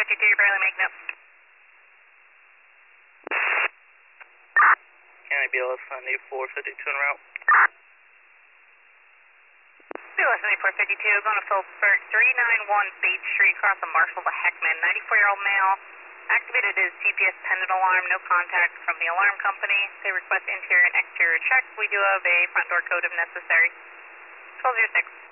you're barely making it. County BLS 9452 en route. BLS 9452, going to Phillipsburg, 391 Bates Street, across the Marshall to Heckman. 94-year-old male. Activated his GPS pendant alarm, no contact from the alarm company. They request interior and exterior check. We do have a front door code if necessary. 1206.